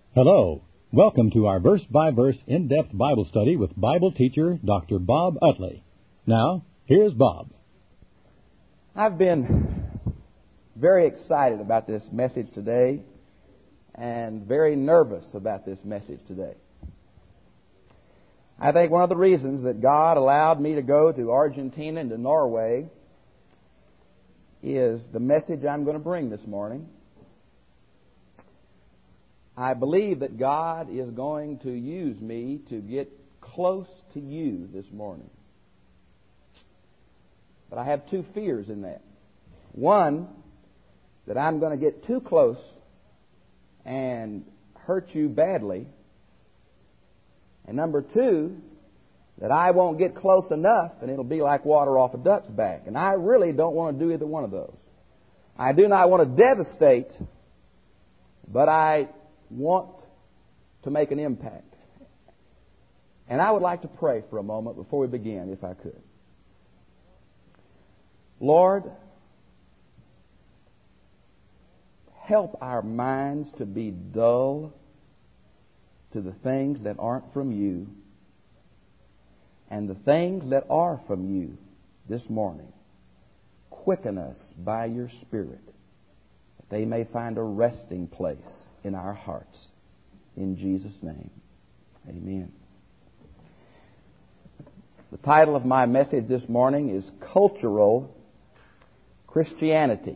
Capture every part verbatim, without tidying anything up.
Hello. Welcome to our verse-by-verse in-depth Bible study with Bible teacher Doctor Bob Utley. Now, here's Bob. I've been very excited about this message today and very nervous about this message today. I think one of the reasons that God allowed me to go to Argentina and to Norway is the message I'm going to bring this morning. I believe that God is going to use me to get close to you this morning. But I have two fears in that. One, that I'm going to get too close and hurt you badly. And number two, that I won't get close enough and it'll be like water off a duck's back. And I really don't want to do either one of those. I do not want to devastate, but I want to make an impact. And I would like to pray for a moment before we begin, if I could. Lord, help our minds to be dull to the things that aren't from you, and the things that are from you this morning. Quicken us by your Spirit, that they may find a resting place in our hearts. In Jesus' name, amen. The title of my message this morning is Cultural Christianity.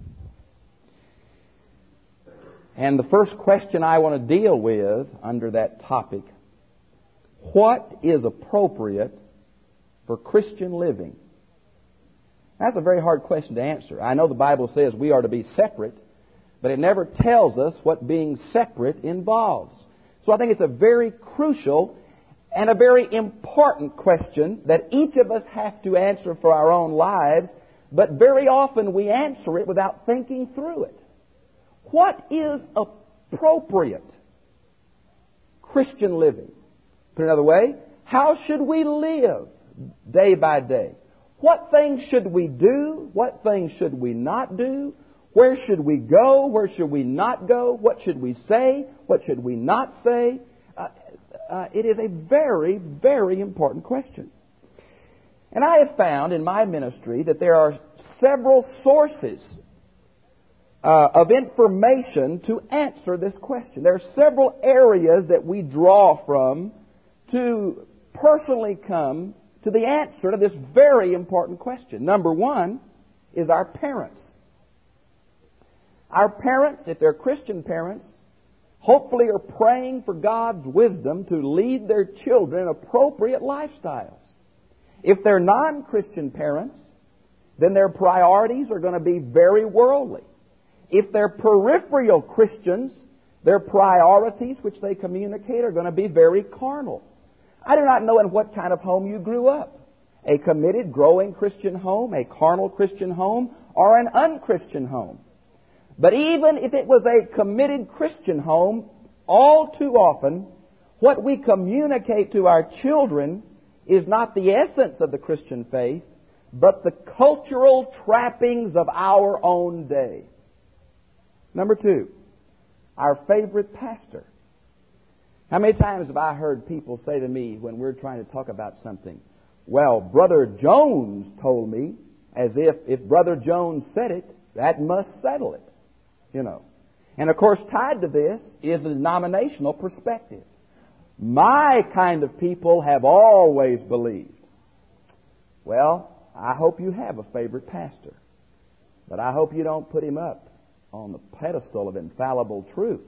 And the first question I want to deal with under that topic, what is appropriate for Christian living? That's a very hard question to answer. I know the Bible says we are to be separate, but it never tells us what being separate involves. So I think it's a very crucial and a very important question that each of us have to answer for our own lives, but very often we answer it without thinking through it. What is appropriate Christian living? Put another way, how should we live day by day? What things should we do? What things should we not do? Where should we go? Where should we not go? What should we say? What should we not say? Uh, uh, it is a very, very important question. And I have found in my ministry that there are several sources uh, of information to answer this question. There are several areas that we draw from to personally come to the answer to this very important question. Number one is our parents. Our parents, if they're Christian parents, hopefully are praying for God's wisdom to lead their children in appropriate lifestyles. If they're non-Christian parents, then their priorities are going to be very worldly. If they're peripheral Christians, their priorities which they communicate are going to be very carnal. I do not know in what kind of home you grew up. A committed, growing Christian home, a carnal Christian home, or an unchristian home. But even if it was a committed Christian home, all too often, what we communicate to our children is not the essence of the Christian faith, but the cultural trappings of our own day. Number two, our favorite pastor. How many times have I heard people say to me when we're trying to talk about something, well, Brother Jones told me, as if if Brother Jones said it, that must settle it. You know. And of course, tied to this is the denominational perspective. My kind of people have always believed. Well, I hope you have a favorite pastor. But I hope you don't put him up on the pedestal of infallible truth.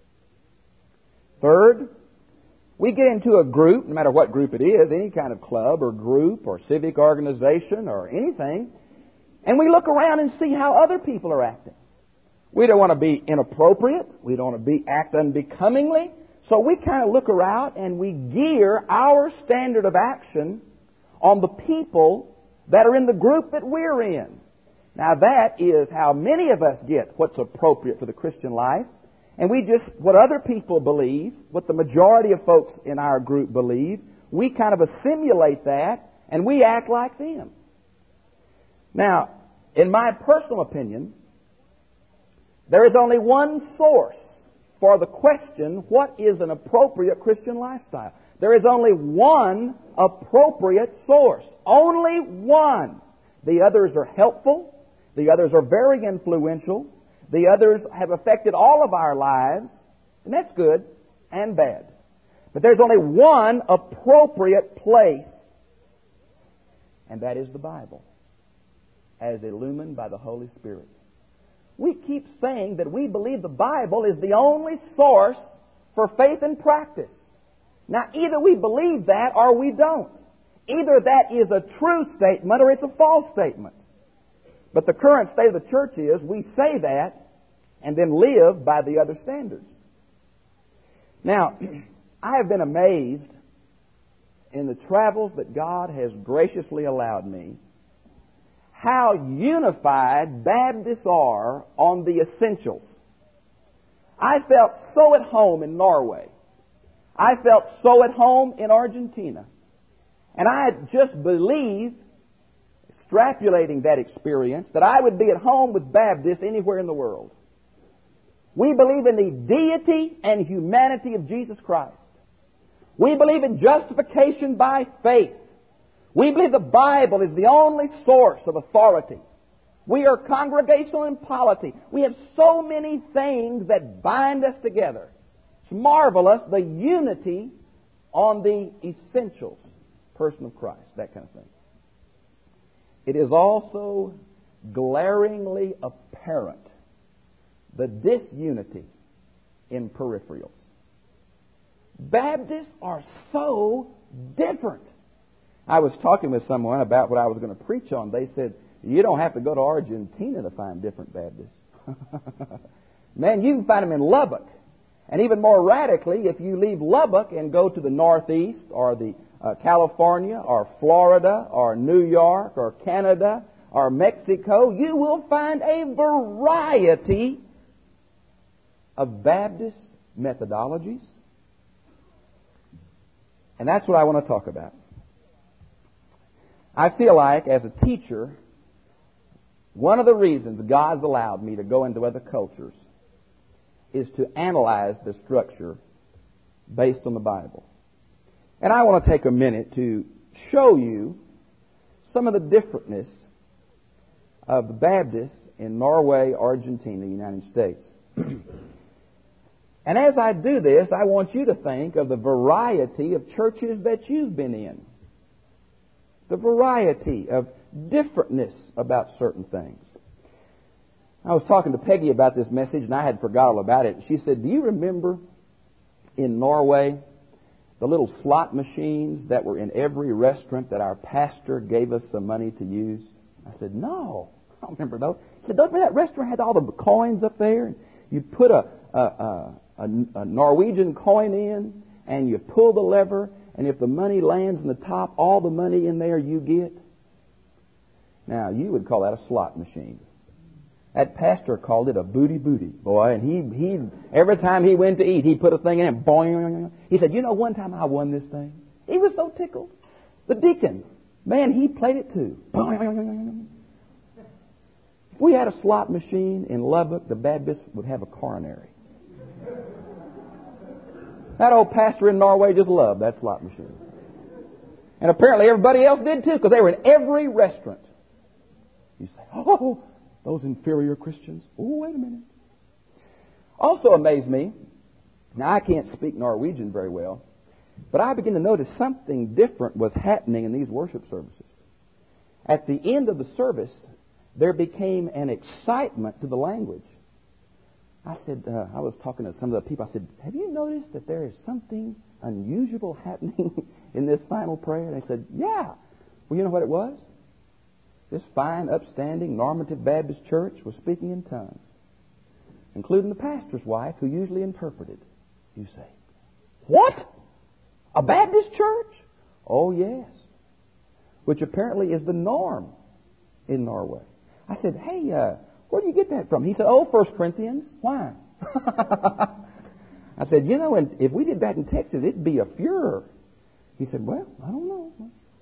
Third, we get into a group, no matter what group it is, any kind of club or group or civic organization or anything, and we look around and see how other people are acting. We don't want to be inappropriate. We don't want to be act unbecomingly. So we kind of look around and we gear our standard of action on the people that are in the group that we're in. Now that is how many of us get what's appropriate for the Christian life. And we just, what other people believe, what the majority of folks in our group believe, we kind of assimilate that and we act like them. Now, in my personal opinion, there is only one source for the question, what is an appropriate Christian lifestyle? There is only one appropriate source. Only one. The others are helpful. The others are very influential. The others have affected all of our lives. And that's good and bad. But there's only one appropriate place. And that is the Bible, as illumined by the Holy Spirit. We keep saying that we believe the Bible is the only source for faith and practice. Now, either we believe that or we don't. Either that is a true statement or it's a false statement. But the current state of the church is we say that and then live by the other standards. Now, I have been amazed in the travels that God has graciously allowed me how unified Baptists are on the essentials. I felt so at home in Norway. I felt so at home in Argentina. And I just believed, extrapolating that experience, that I would be at home with Baptists anywhere in the world. We believe in the deity and humanity of Jesus Christ. We believe in justification by faith. We believe the Bible is the only source of authority. We are congregational in polity. We have so many things that bind us together. It's marvelous, the unity on the essentials, person of Christ, that kind of thing. It is also glaringly apparent, the disunity in peripherals. Baptists are so different. I was talking with someone about what I was going to preach on. They said, you don't have to go to Argentina to find different Baptists. Man, you can find them in Lubbock. And even more radically, if you leave Lubbock and go to the Northeast or the uh, California or Florida or New York or Canada or Mexico, you will find a variety of Baptist methodologies. And that's what I want to talk about. I feel like, as a teacher, one of the reasons God's allowed me to go into other cultures is to analyze the structure based on the Bible. And I want to take a minute to show you some of the differentness of the Baptists in Norway, Argentina, the United States. And as I do this, I want you to think of the variety of churches that you've been in. The variety of differentness about certain things. I was talking to Peggy about this message, and I had forgot all about it. She said, do you remember in Norway the little slot machines that were in every restaurant that our pastor gave us some money to use? I said, no, I don't remember those. She said, don't remember that restaurant had all the coins up there? And you put a, a, a, a Norwegian coin in, and you pull the lever, and if the money lands in the top, all the money in there you get. Now, you would call that a slot machine. That pastor called it a booty booty, boy. And he, he every time he went to eat, he put a thing in it. Boing. He said, you know, one time I won this thing. He was so tickled. The deacon, man, he played it too. Boing. If we had a slot machine in Lubbock, the Baptists would have a coronary. That old pastor in Norway just loved that slot machine. And apparently everybody else did too, because they were in every restaurant. You say, oh, those inferior Christians. Oh, wait a minute. Also amazed me, now I can't speak Norwegian very well, but I began to notice something different was happening in these worship services. At the end of the service, there became an excitement to the language. I said, uh, I was talking to some of the people, I said, have you noticed that there is something unusual happening in this final prayer? And they said, yeah. Well, you know what it was? This fine, upstanding, normative Baptist church was speaking in tongues, including the pastor's wife, who usually interpreted. You say, what? A Baptist church? Oh, yes. Which apparently is the norm in Norway. I said, hey, uh, where do you get that from? He said, oh, First Corinthians. Why? I said, you know, and if we did that in Texas, it'd be a furor. He said, well, I don't know.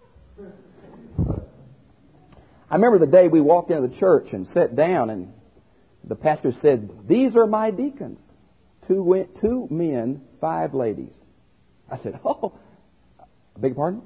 I remember the day we walked into the church and sat down, and the pastor said, these are my deacons. two, wi- two men, five ladies. I said, oh, I beg your pardon?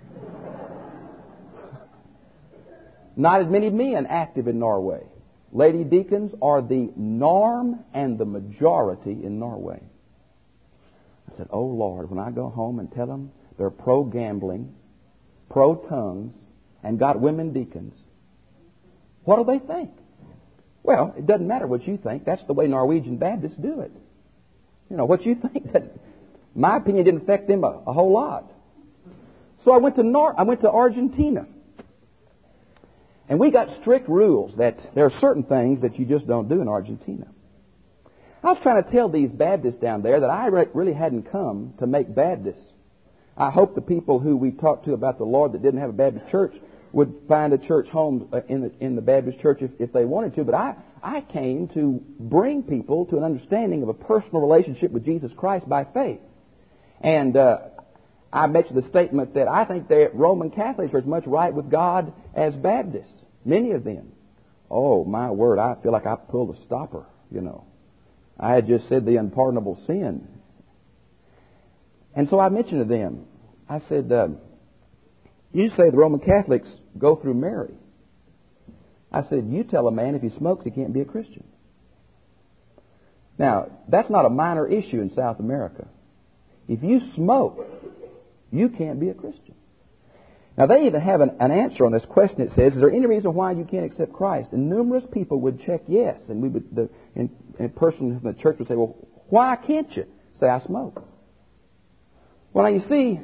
Not as many men active in Norway. Lady deacons are the norm and the majority in Norway. I said, oh, Lord, when I go home and tell them they're pro-gambling, pro-tongues, and got women deacons, what do they think? Well, it doesn't matter what you think. That's the way Norwegian Baptists do it. You know, what you think, that, my opinion didn't affect them a, a whole lot. So I went to Nor- I went to Argentina. And we got strict rules that there are certain things that you just don't do in Argentina. I was trying to tell these Baptists down there that I re- really hadn't come to make Baptists. I hope the people who we talked to about the Lord that didn't have a Baptist church would find a church home in the, in the Baptist church if, if they wanted to. But I, I came to bring people to an understanding of a personal relationship with Jesus Christ by faith. And uh, I mentioned the statement that I think that Roman Catholics are as much right with God as Baptists. Many of them. Oh, my word, I feel like I pulled a stopper, you know. I had just said the unpardonable sin. And so I mentioned to them, I said, uh, you say the Roman Catholics go through Mary. I said, you tell a man if he smokes he can't be a Christian. Now, that's not a minor issue in South America. If you smoke, you can't be a Christian. Now, they even have an, an answer on this question. It says, is there any reason why you can't accept Christ? And numerous people would check yes. And we would, the in, in person in the church would say, well, why can't you? Say, I smoke. Well, now you see,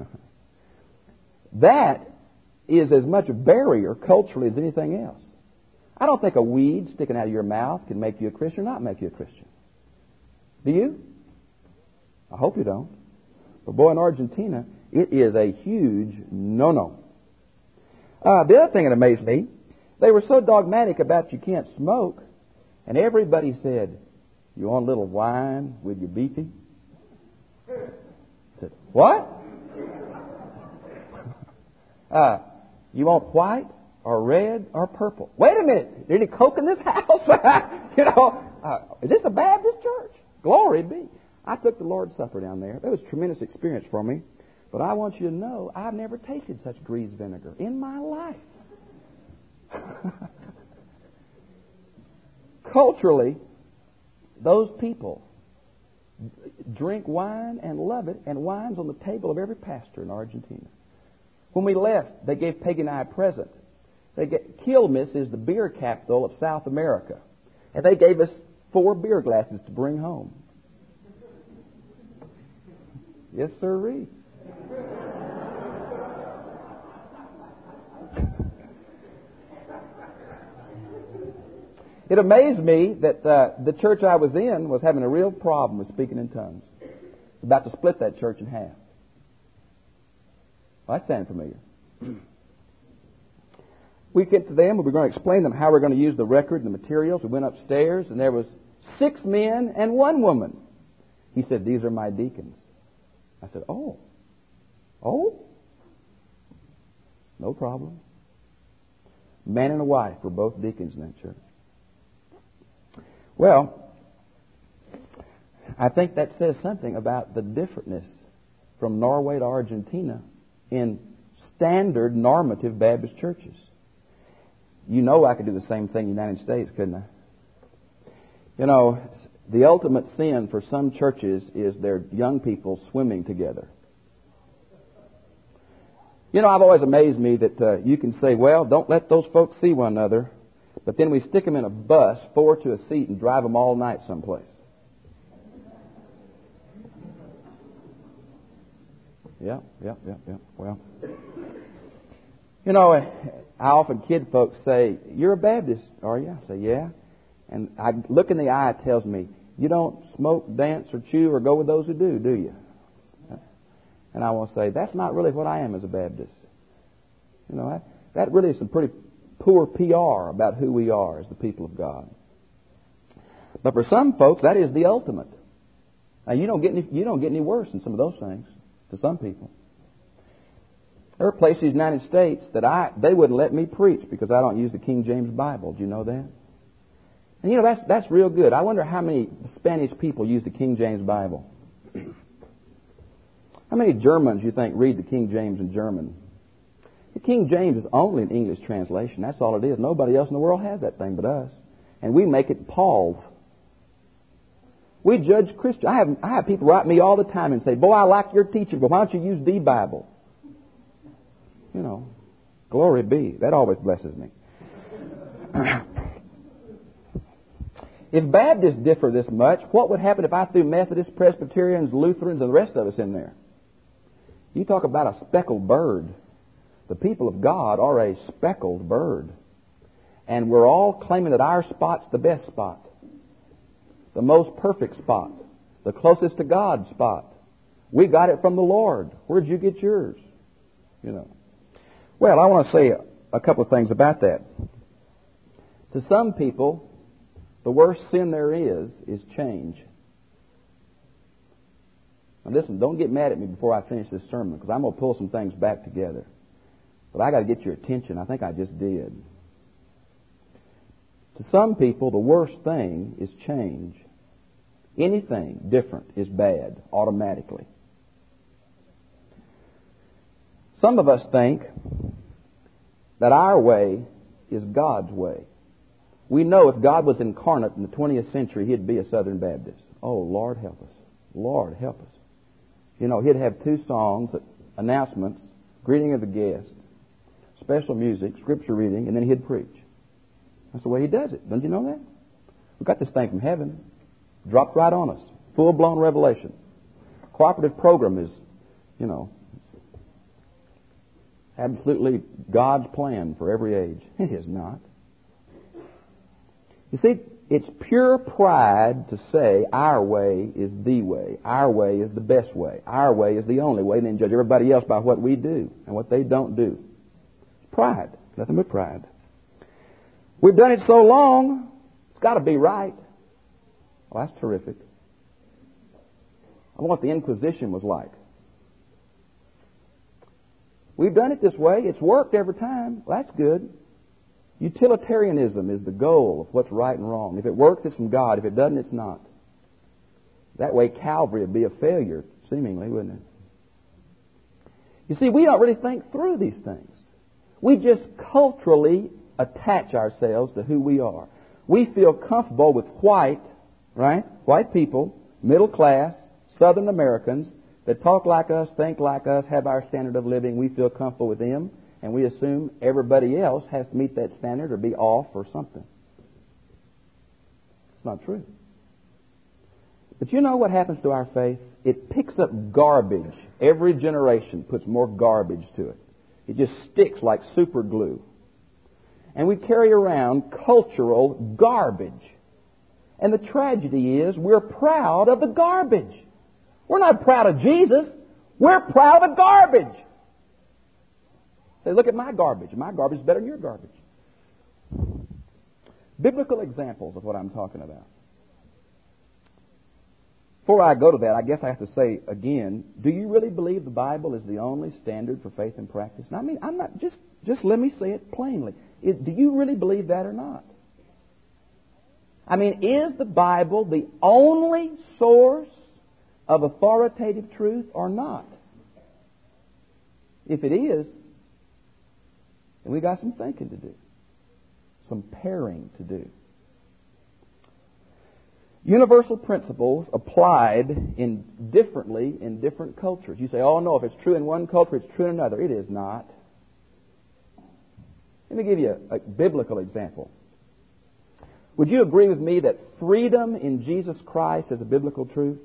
that is as much a barrier culturally as anything else. I don't think a weed sticking out of your mouth can make you a Christian or not make you a Christian. Do you? I hope you don't. But boy, in Argentina, it is a huge no-no. Uh, the other thing that amazed me, they were so dogmatic about you can't smoke, and everybody said, you want a little wine with your beefy? I said, what? uh, you want white or red or purple? Wait a minute, is there any Coke in this house? you know, uh, is this a Baptist church? Glory be. I took the Lord's Supper down there. It was a tremendous experience for me. But I want you to know, I've never tasted such greased vinegar in my life. Culturally, those people drink wine and love it, and wine's on the table of every pastor in Argentina. When we left, they gave Peggy and I a present. They get, Quilmes is the beer capital of South America, and they gave us four beer glasses to bring home. Yes, sirree. It amazed me that uh, the church I was in was having a real problem with speaking in tongues. It's about to split that church in half. Well, that sounded familiar. We get to them, and we're going to explain to them how we're going to use the record and the materials. We went upstairs, and there was six men and one woman. He said, these are my deacons. I said, oh. Oh? No problem. Man and a wife were both deacons in that church. Well, I think that says something about the differentness from Norway to Argentina in standard normative Baptist churches. You know I could do the same thing in the United States, couldn't I? You know, the ultimate sin for some churches is their young people swimming together. You know, I've always amazed me that uh, you can say, well, don't let those folks see one another, but then we stick them in a bus, four to a seat, and drive them all night someplace. Yeah, yeah, yeah, yeah. Well, you know, I often kid folks say, you're a Baptist, are you? I say, yeah. And I look in the eye, it tells me, you don't smoke, dance, or chew, or go with those who do, do you? And I want to say, that's not really what I am as a Baptist. You know, that, that really is some pretty poor P R about who we are as the people of God. But for some folks, that is the ultimate. Now, you don't get any, you don't get any worse than some of those things to some people. There are places in the United States that I they wouldn't let me preach because I don't use the King James Bible. Do you know that? And you know, that's, that's real good. I wonder how many Spanish people use the King James Bible. How many Germans you think read the King James in German? The King James is only an English translation. That's all it is. Nobody else in the world has that thing but us. And we make it Paul's. We judge Christians. I have, I have people write me all the time and say, boy, I like your teaching, but why don't you use the Bible? You know, glory be. That always blesses me. If Baptists differ this much, what would happen if I threw Methodists, Presbyterians, Lutherans, and the rest of us in there? You talk about a speckled bird. The people of God are a speckled bird. And we're all claiming that our spot's the best spot, the most perfect spot, the closest to God's spot. We got it from the Lord. Where'd you get yours? You know. Well, I want to say a couple of things about that. To some people, the worst sin there is is change. Now listen, don't get mad at me before I finish this sermon, because I'm going to pull some things back together. But I got to get your attention. I think I just did. To some people, the worst thing is change. Anything different is bad, automatically. Some of us think that our way is God's way. We know if God was incarnate in the twentieth century, He'd be a Southern Baptist. Oh, Lord help us. Lord help us. You know, He'd have two songs, announcements, greeting of the guest, special music, scripture reading, and then He'd preach. That's the way He does it. Don't you know that? We got this thing from heaven. Dropped right on us. Full-blown revelation. Cooperative program is, you know, absolutely God's plan for every age. It is not. You see, it's pure pride to say our way is the way. Our way is the best way. Our way is the only way, and then judge everybody else by what we do and what they don't do. It's pride. Nothing but pride. We've done it so long, it's got to be right. Well, that's terrific. I wonder what the Inquisition was like. We've done it this way. It's worked every time. Well, that's good. Utilitarianism is the goal of what's right and wrong. If it works, it's from God. If it doesn't, it's not. That way, Calvary would be a failure, seemingly, wouldn't it? You see, we don't really think through these things. We just culturally attach ourselves to who we are. We feel comfortable with white, right? White people, middle class, Southern Americans that talk like us, think like us, have our standard of living. We feel comfortable with them, and we assume everybody else has to meet that standard or be off or something. It's not true. But you know what happens to our faith? It picks up garbage. Every generation puts more garbage to it. It just sticks like super glue. And we carry around cultural garbage. And the tragedy is we're proud of the garbage. We're not proud of Jesus. We're proud of the garbage. Say, look at my garbage. My garbage is better than your garbage. Biblical examples of what I'm talking about. Before I go to that, I guess I have to say again, do you really believe the Bible is the only standard for faith and practice? Now, I mean, I'm not, just, just let me say it plainly. It, do you really believe that or not? I mean, is the Bible the only source of authoritative truth or not? If it is, then we got some thinking to do, some pairing to do. Universal principles applied in differently in different cultures. You say, oh no, if it's true in one culture, it's true in another. It is not. Let me give you a, a biblical example. Would you agree with me that freedom in Jesus Christ is a biblical truth?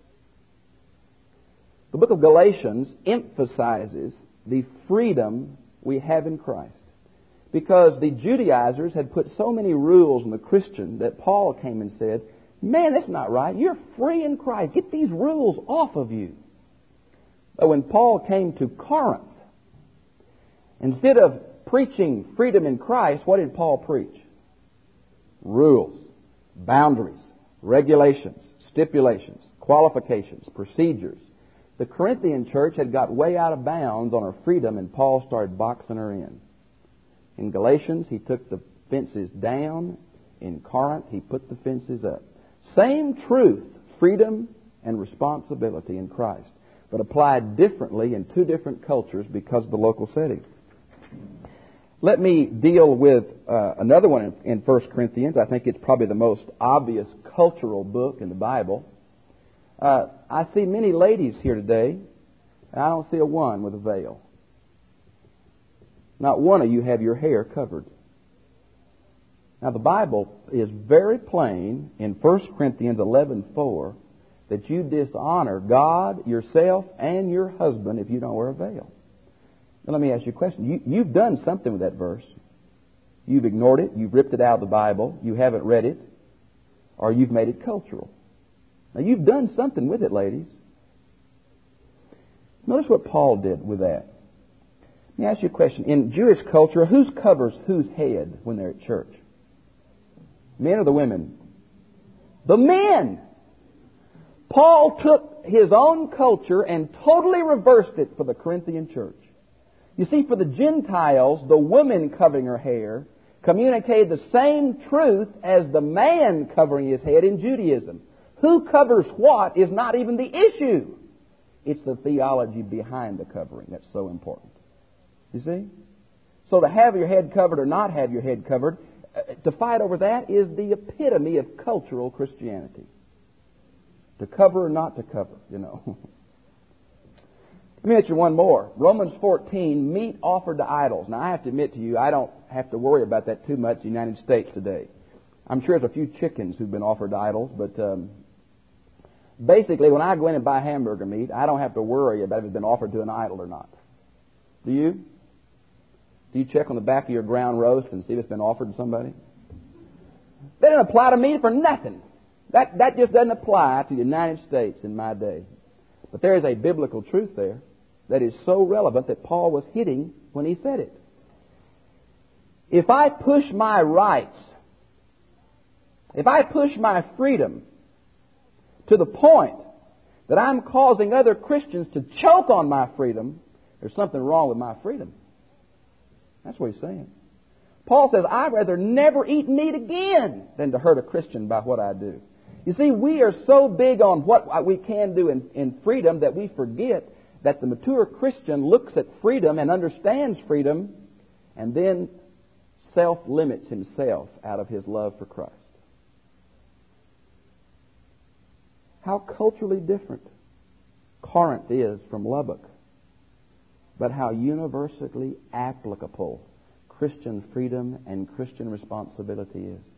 The book of Galatians emphasizes the freedom we have in Christ. Because the Judaizers had put so many rules on the Christian that Paul came and said, man, that's not right. You're free in Christ. Get these rules off of you. But when Paul came to Corinth, instead of preaching freedom in Christ, what did Paul preach? Rules, boundaries, regulations, stipulations, qualifications, procedures. The Corinthian church had got way out of bounds on her freedom, and Paul started boxing her in. In Galatians, he took the fences down In Corinth, he put the fences up. Same truth, freedom and responsibility in Christ, but applied differently in two different cultures because of the local setting. Let me deal with uh, another one in, in First Corinthians. I think it's probably the most obvious cultural book in the Bible. Uh, I see many ladies here today, and I don't see a one with a veil. Not one of you have your hair covered. Now, the Bible is very plain in First Corinthians eleven four that you dishonor God, yourself, and your husband if you don't wear a veil. Now, let me ask you a question. You, you've done something with that verse. You've ignored it. You've ripped it out of the Bible. You haven't read it. Or you've made it cultural. Now, you've done something with it, ladies. Notice what Paul did with that. Let me ask you a question. In Jewish culture, who covers whose head when they're at church? Men or the women? The men! Paul took his own culture and totally reversed it for the Corinthian church. You see, for the Gentiles, the woman covering her hair communicated the same truth as the man covering his head in Judaism. Who covers what is not even the issue. It's the theology behind the covering that's so important. You see? So to have your head covered or not have your head covered, uh, to fight over that is the epitome of cultural Christianity. To cover or not to cover, you know. Let me mention one more. Romans fourteen, meat offered to idols. Now, I have to admit to you, I don't have to worry about that too much in the United States today. I'm sure there's a few chickens who've been offered to idols, but um, basically, when I go in and buy hamburger meat, I don't have to worry about if it's been offered to an idol or not. Do you? Do you check on the back of your ground roast and see if it's been offered to somebody? They don't apply to me for nothing. That, that just doesn't apply to the United States in my day. But there is a biblical truth there that is so relevant that Paul was hitting when he said it. If I push my rights, if I push my freedom to the point that I'm causing other Christians to choke on my freedom, there's something wrong with my freedom. That's what he's saying. Paul says, I'd rather never eat meat again than to hurt a Christian by what I do. You see, we are so big on what we can do in, in freedom that we forget that the mature Christian looks at freedom and understands freedom and then self-limits himself out of his love for Christ. How culturally different Corinth is from Lubbock, but how universally applicable Christian freedom and Christian responsibility is.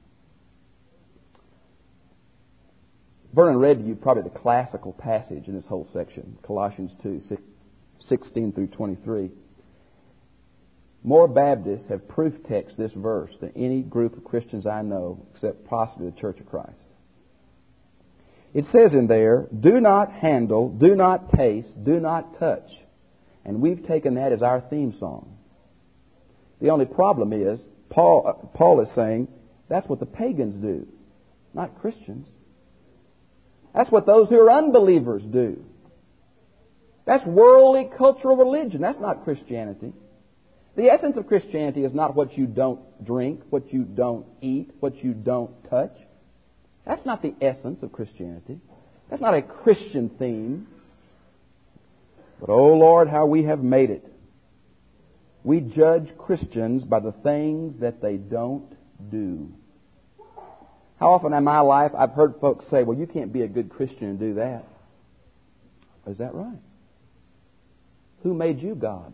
Vernon read to you probably the classical passage in this whole section, Colossians two, sixteen through twenty-three. More Baptists have proof text this verse than any group of Christians I know, except possibly the Church of Christ. It says in there, do not handle, do not taste, do not touch. And we've taken that as our theme song. The only problem is, Paul, uh, Paul is saying, that's what the pagans do, not Christians. That's what those who are unbelievers do. That's worldly cultural religion. That's not Christianity. The essence of Christianity is not what you don't drink, what you don't eat, what you don't touch. That's not the essence of Christianity. That's not a Christian theme. But, oh Lord, how we have made it. We judge Christians by the things that they don't do. How often in my life I've heard folks say, well, you can't be a good Christian and do that. Is that right? Who made you God?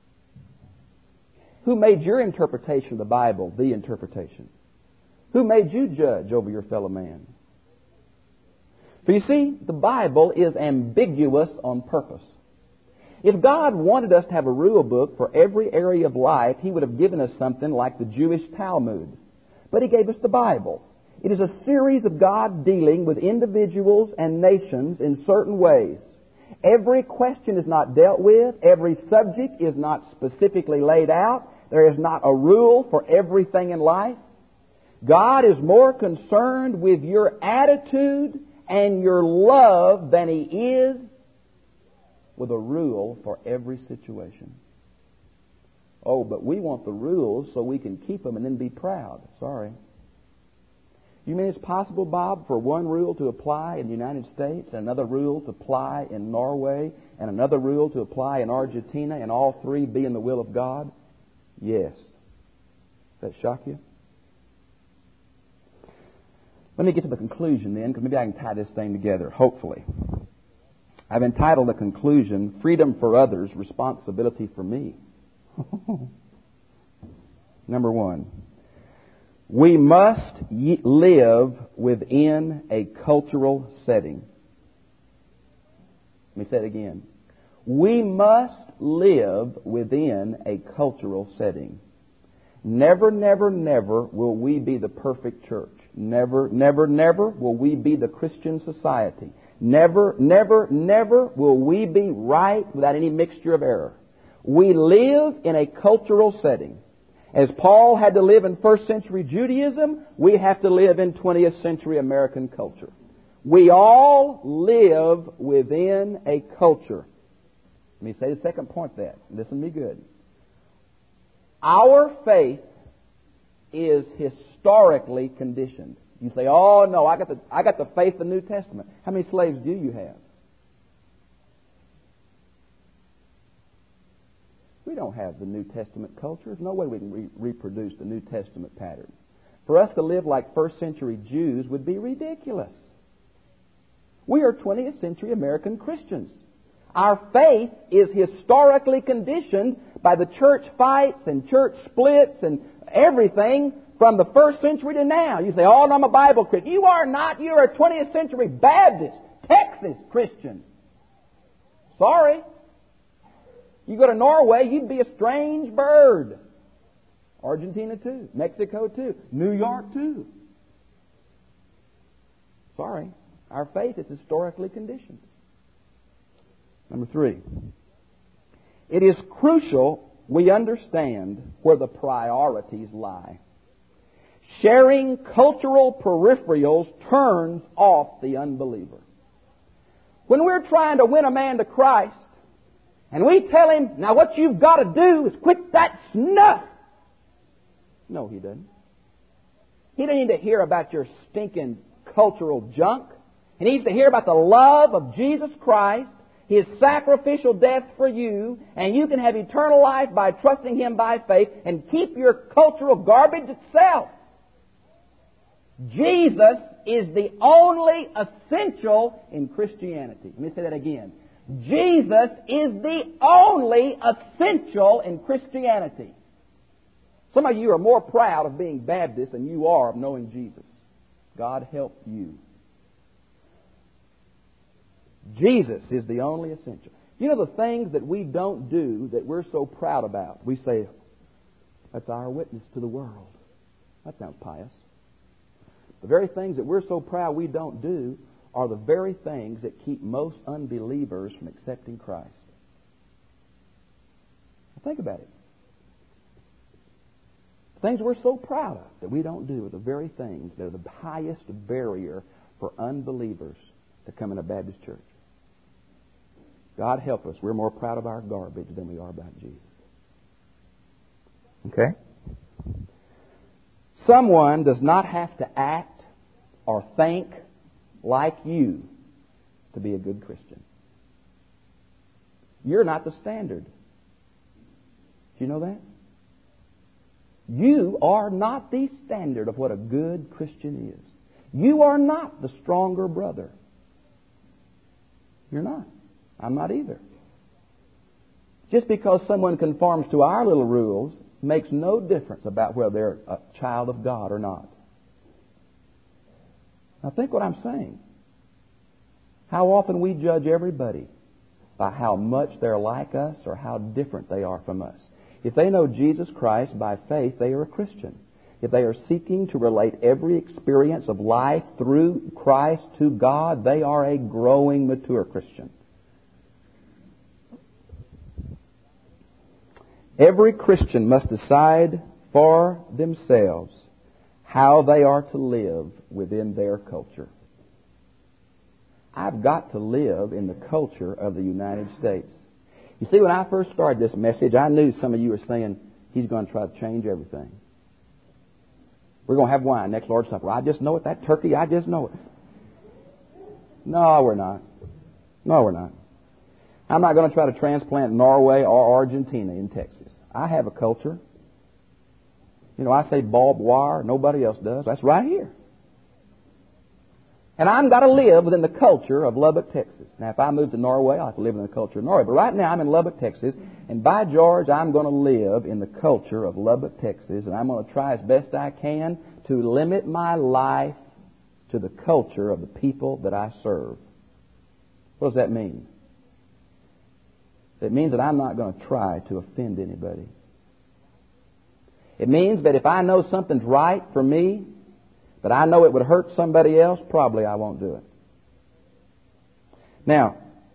Who made your interpretation of the Bible the interpretation? Who made you judge over your fellow man? For you see, the Bible is ambiguous on purpose. If God wanted us to have a rule book for every area of life, He would have given us something like the Jewish Talmud. But He gave us the Bible. It is a series of God dealing with individuals and nations in certain ways. Every question is not dealt with. Every subject is not specifically laid out. There is not a rule for everything in life. God is more concerned with your attitude and your love than He is with a rule for every situation. Oh, but we want the rules so we can keep them and then be proud. Sorry. You mean it's possible, Bob, for one rule to apply in the United States, and another rule to apply in Norway, and another rule to apply in Argentina, and all three be in the will of God? Yes. Does that shock you? Let me get to the conclusion then, because maybe I can tie this thing together, hopefully. I've entitled the conclusion, Freedom for Others, Responsibility for Me. Number one, we must y- live within a cultural setting. Let me say it again. We must live within a cultural setting. Never, never, never will we be the perfect church. Never, never, never will we be the Christian society. Never, never, never will we be right without any mixture of error. We live in a cultural setting. As Paul had to live in first century Judaism, we have to live in twentieth century American culture. We all live within a culture. Let me say the second point there. Listen to me good. Our faith is historically conditioned. You say, oh no, I got the I got the faith of the New Testament. How many slaves do you have? We don't have the New Testament culture. There's no way we can re- reproduce the New Testament pattern. For us to live like first century Jews would be ridiculous. We are twentieth century American Christians. Our faith is historically conditioned by the church fights and church splits and everything from the first century to now. You say, oh, no, I'm a Bible Christian. You are not. You are a twentieth century Baptist, Texas Christian. Sorry. You go to Norway, you'd be a strange bird. Argentina too. Mexico too. New York too. Sorry. Our faith is historically conditioned. Number three. It is crucial we understand where the priorities lie. Sharing cultural peripherals turns off the unbeliever. When we're trying to win a man to Christ, and we tell him, now what you've got to do is quit that snuff. No, he doesn't. He doesn't need to hear about your stinking cultural junk. He needs to hear about the love of Jesus Christ, His sacrificial death for you, and you can have eternal life by trusting Him by faith and keep your cultural garbage itself. Jesus is the only essential in Christianity. Let me say that again. Jesus is the only essential in Christianity. Some of you are more proud of being Baptist than you are of knowing Jesus. God help you. Jesus is the only essential. You know the things that we don't do that we're so proud about? We say, that's our witness to the world. That sounds pious. The very things that we're so proud we don't do are the very things that keep most unbelievers from accepting Christ. Now think about it. The things we're so proud of that we don't do are the very things that are the highest barrier for unbelievers to come in a Baptist church. God help us. We're more proud of our garbage than we are about Jesus. Okay? Someone does not have to act or think like you to be a good Christian. You're not the standard. Do you know that? You are not the standard of what a good Christian is. You are not the stronger brother. You're not. I'm not either. Just because someone conforms to our little rules makes no difference about whether they're a child of God or not. Now think what I'm saying. How often we judge everybody by how much they're like us or how different they are from us. If they know Jesus Christ by faith, they are a Christian. If they are seeking to relate every experience of life through Christ to God, they are a growing, mature Christian. Every Christian must decide for themselves how they are to live within their culture. I've got to live in the culture of the United States. You see, when I first started this message, I knew some of you were saying, he's going to try to change everything. We're going to have wine next Lord's Supper. I just know it. That turkey, I just know it. No, we're not. No, we're not. I'm not going to try to transplant Norway or Argentina in Texas. I have a culture. You know, I say barbed wire. Nobody else does. That's right here. And I've got to live within the culture of Lubbock, Texas. Now, if I move to Norway, I'll have to live in the culture of Norway. But right now, I'm in Lubbock, Texas. And by George, I'm going to live in the culture of Lubbock, Texas. And I'm going to try as best I can to limit my life to the culture of the people that I serve. What does that mean? It means that I'm not going to try to offend anybody. It means that if I know something's right for me, but I know it would hurt somebody else, probably I won't do it. Now,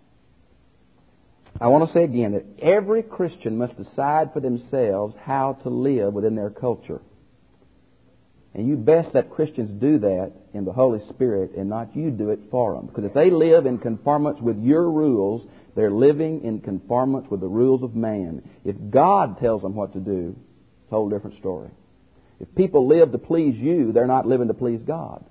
I want to say again that every Christian must decide for themselves how to live within their culture. And you best that Christians do that in the Holy Spirit and not you do it for them. Because if they live in conformance with your rules, they're living in conformance with the rules of man. If God tells them what to do, it's a whole different story. If people live to please you, they're not living to please God.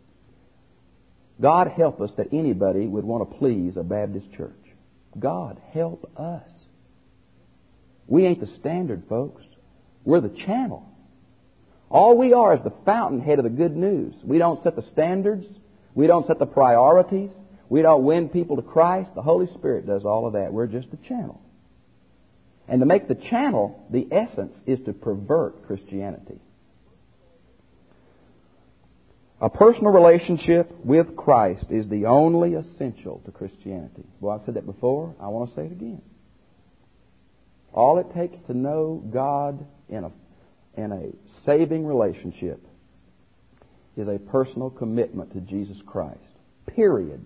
God help us that anybody would want to please a Baptist church. God help us. We ain't the standard, folks. We're the channel. All we are is the fountainhead of the good news. We don't set the standards. We don't set the priorities. We don't win people to Christ. The Holy Spirit does all of that. We're just the channel. And to make the channel, the essence is to pervert Christianity. A personal relationship with Christ is the only essential to Christianity. Well, I've said that before. I want to say it again. All it takes to know God in a, in a saving relationship is a personal commitment to Jesus Christ. Period.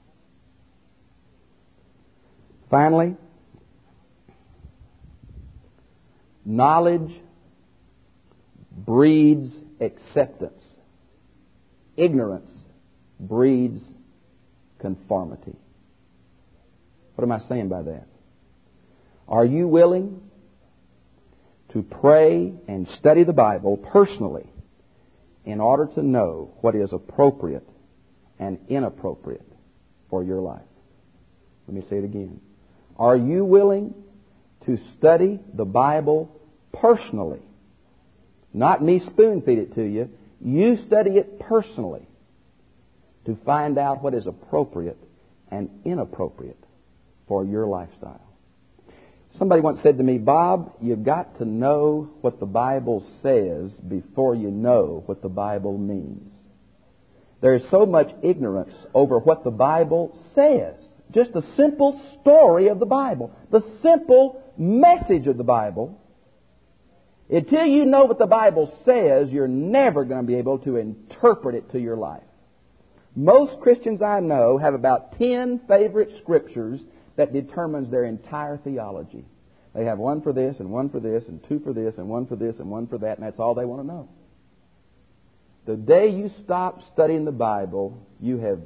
Finally, knowledge breeds acceptance. Ignorance breeds conformity. What am I saying by that? Are you willing to pray and study the Bible personally in order to know what is appropriate and inappropriate for your life? Let me say it again. Are you willing to study the Bible personally? Not me spoon-feed it to you. You study it personally to find out what is appropriate and inappropriate for your lifestyle. Somebody once said to me, Bob, you've got to know what the Bible says before you know what the Bible means. There is so much ignorance over what the Bible says. Just the simple story of the Bible, the simple message of the Bible. Until you know what the Bible says, you're never going to be able to interpret it to your life. Most Christians I know have about ten favorite scriptures that determines their entire theology. They have one for this and one for this and two for this and one for this and one for that, and that's all they want to know. The day you stop studying the Bible, you have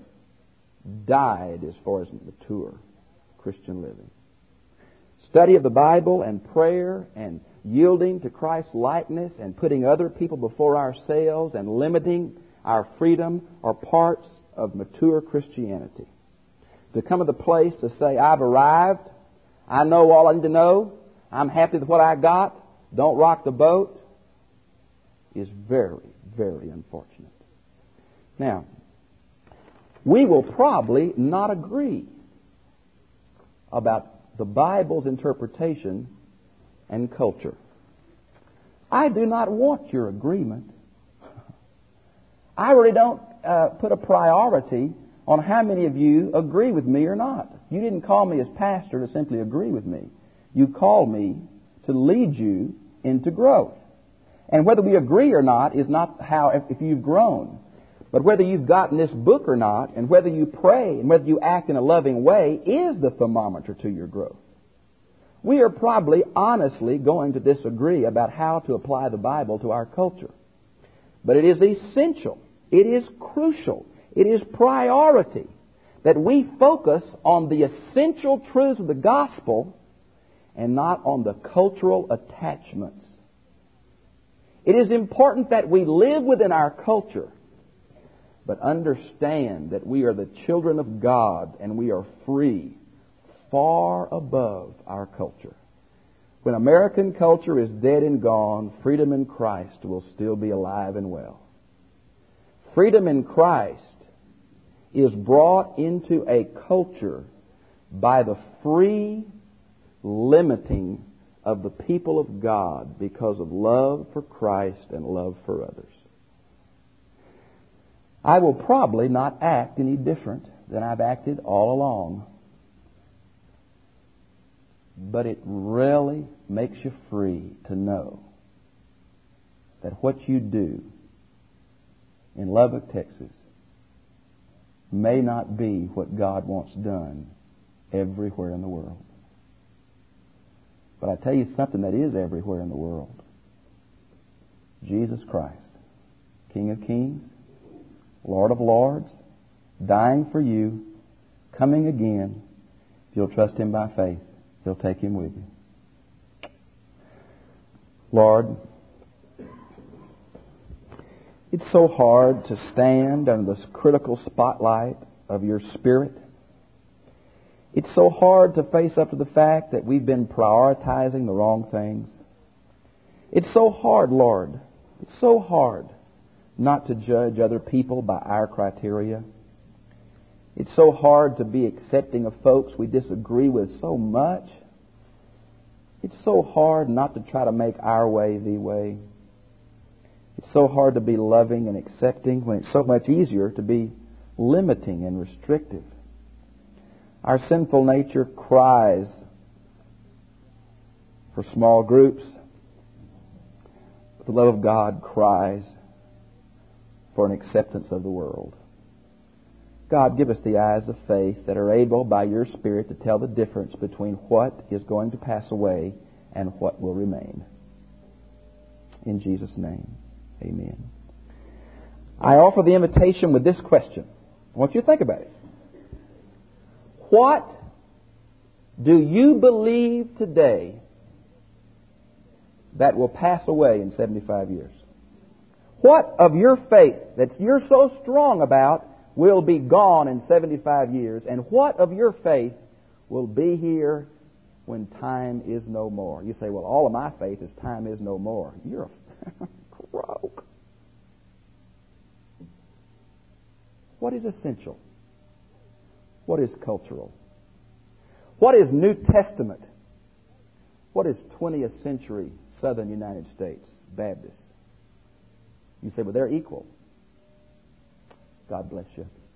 died as far as mature Christian living. Study of the Bible and prayer and yielding to Christ's likeness and putting other people before ourselves and limiting our freedom are parts of mature Christianity. To come to the place to say, I've arrived, I know all I need to know, I'm happy with what I got, don't rock the boat, is very, very unfortunate. Now, we will probably not agree about the Bible's interpretation and culture. I do not want your agreement. I really don't uh, put a priority on how many of you agree with me or not. You didn't call me as pastor to simply agree with me. You called me to lead you into growth. And whether we agree or not is not how, if, if you've grown. But whether you've gotten this book or not, and whether you pray, and whether you act in a loving way, is the thermometer to your growth. We are probably honestly going to disagree about how to apply the Bible to our culture. But it is essential, it is crucial, it is priority that we focus on the essential truths of the gospel and not on the cultural attachments. It is important that we live within our culture, but understand that we are the children of God and we are free, far above our culture. When American culture is dead and gone, freedom in Christ will still be alive and well. Freedom in Christ is brought into a culture by the free limiting of the people of God because of love for Christ and love for others. I will probably not act any different than I've acted all along, but it really makes you free to know that what you do in Lubbock, Texas, may not be what God wants done everywhere in the world. But I tell you something that is everywhere in the world. Jesus Christ, King of Kings, Lord of Lords, dying for you, coming again. If you'll trust Him by faith, He'll take Him with you. Lord, it's so hard to stand under this critical spotlight of Your Spirit. It's so hard to face up to the fact that we've been prioritizing the wrong things. It's so hard, Lord. It's so hard not to judge other people by our criteria. It's so hard to be accepting of folks we disagree with so much. It's so hard not to try to make our way the way. It's so hard to be loving and accepting when it's so much easier to be limiting and restrictive. Our sinful nature cries for small groups. The love of God cries for an acceptance of the world. God, give us the eyes of faith that are able by Your Spirit to tell the difference between what is going to pass away and what will remain. In Jesus' name, amen. I offer the invitation with this question. I want you to think about it. What do you believe today that will pass away in seventy-five years? What of your faith that you're so strong about will be gone in seventy-five years? And what of your faith will be here when time is no more? You say, well, all of my faith is time is no more. You're a croak. What is essential? What is cultural? What is New Testament? What is twentieth century Southern United States Baptist? You say, well, they're equal. God bless you.